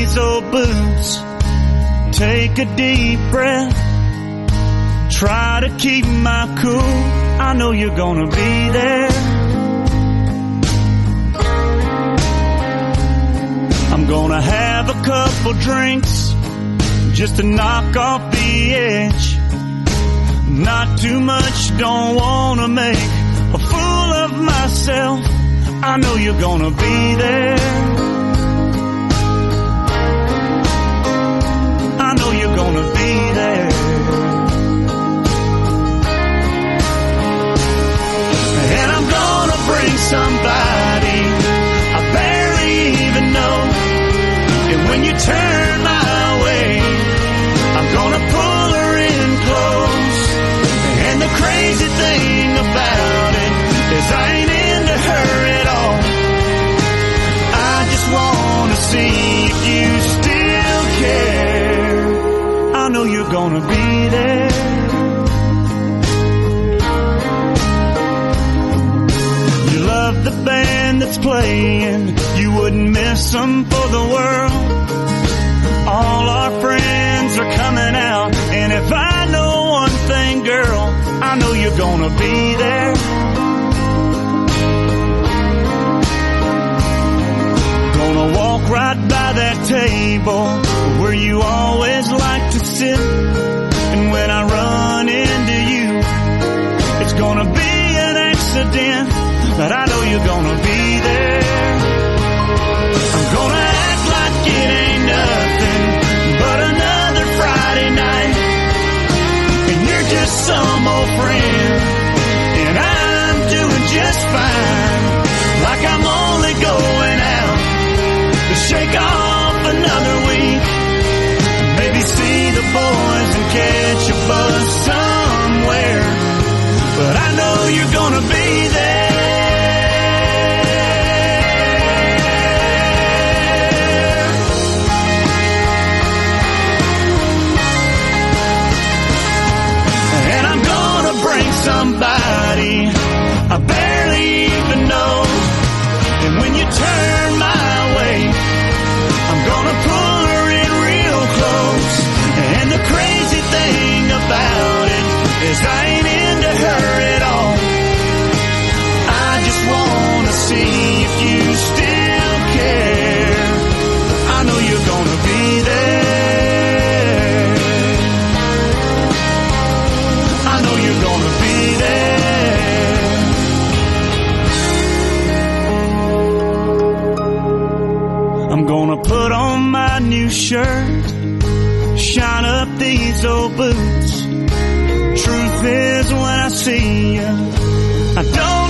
these old boots. Take a deep breath. Try to keep my cool. I know you're gonna be there. I'm gonna have a couple drinks just to knock off the edge. Not too much, don't wanna make a fool of myself. I know you're gonna be there. I know you're gonna be there. And I'm gonna bring somebody I barely even know. And when you turn my way, I'm gonna pull her in close. And the crazy thing about it is I ain't into her at all. I just wanna see if you still care. I know you're gonna be there. You love the band that's playing, you wouldn't miss them for the world. All our friends are coming out, and if I know one thing, girl, I know you're gonna be there. Gonna walk right by that table where you always like to sit. And when I run into you, it's gonna be an accident, but I know you're gonna be there. I'm gonna act like it ain't nothing but another Friday night, and you're just some old friend, and I'm doing just fine. Like I'm only going out to shake off another week, maybe see the boys and catch a bus somewhere. But I know you're gonna be there. And I'm gonna bring somebody I barely even know. And when you turn my way, I'm gonna pull her in real close. And the crazy thing about it is I ain't into her at all. I just wanna see if you still care. I know you're gonna be there. I know you're gonna be there. I'm gonna put on my new shirt, shine up these old boots. Truth is, when I see you, I don't